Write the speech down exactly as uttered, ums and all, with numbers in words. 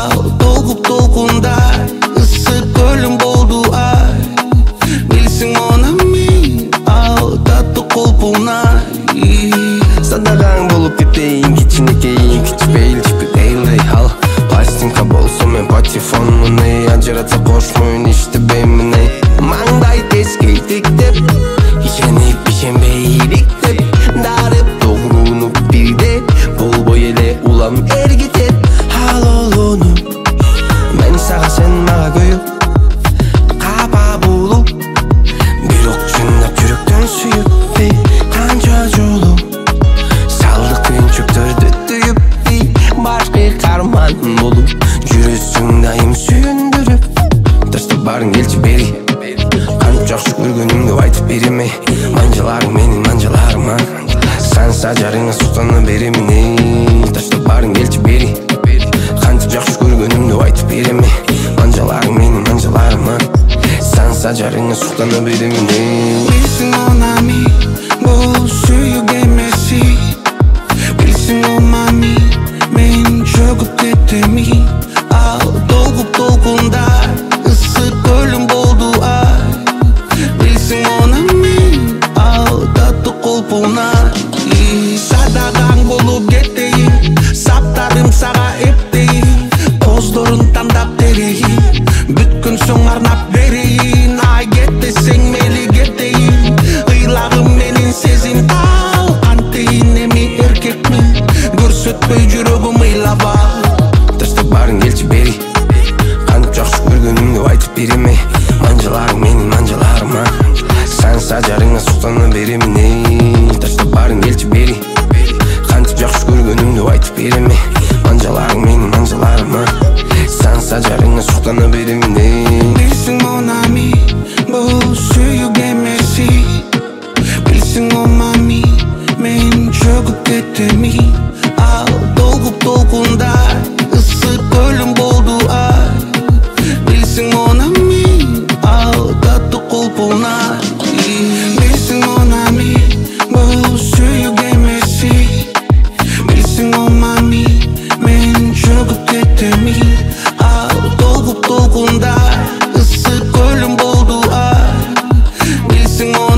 Al dolgup dolgunday ısık gölüm boldu ay. Bilsin ona min al tatlı kolpunay. Sadaqaң болып кетейін кичинекейін кичпейіл чиппедейлдей ал пластинка болсо мен патефонмун ей ажыратса кош мойын иштебеймин ей маңдай тескейтиктеп ишенип ишенбей иликтеп дарып тогурунуп бирде болбой эле улам эргитеп ал олонуп мен сага сен мага күйүп капа болуп бирок чындап жүрөктөн сүйүп ей канча жолу Çöktürdü tüyüp değil Başka karman bulup Жүрөсүң дайым сүйүндүрүп Тырстып барың келчи бери Кантип жакшы көргөнүңдү айтып береме Манжаларың менин манжаларыма Санса жарыңа суктана беремин эй Тырстып барың келчи бери Кантип жакшы көргөнүңдү айтып береме Манжаларың менин манжаларыма Санса жарыңа суктана беремин эй Bilsin ona mi bu suyu gemesi. Bilsin o mami men çöküp ketemi. Al dolgup dolgunday ısık gölüm boldu ay. Bilsin ona min al tatlı kolpunay. Sadaqaң bolup keteyim Saptarım sağa epteyim Kozlorun tandap tereyim Bütkün soň arnap bereyim Ay get desең meli keteyim Ыйлagım menin sezim al Anteyin emi erkekmin Көрсөтпөй жүрөгүм ыйлап ал Тырстып барың келчи бери Кантип жакшы көргөнүңдү айтып береме Манжаларың менин манжаларыма Санса жарыңа суктана беремин эй Тырстып барың келчи бери Кантип жакшы көргөнүңдү айтып береме Манжаларың менин манжаларыма Санса жарыңа суктана беремин эй Bilsin ona mi bu suyu gemesi. Bilsin o mami men çöküp ketemi. Al dolgup dolgunday ısık gölüm boldu ay. Bilsin ona min al tatlı kolpunay. Bilsin ona mi bu suyu gemesi. Bilsin o mami men çöküp ketemi. Al dolgup dolgunday ısık gölüm boldu ay. Bilsin o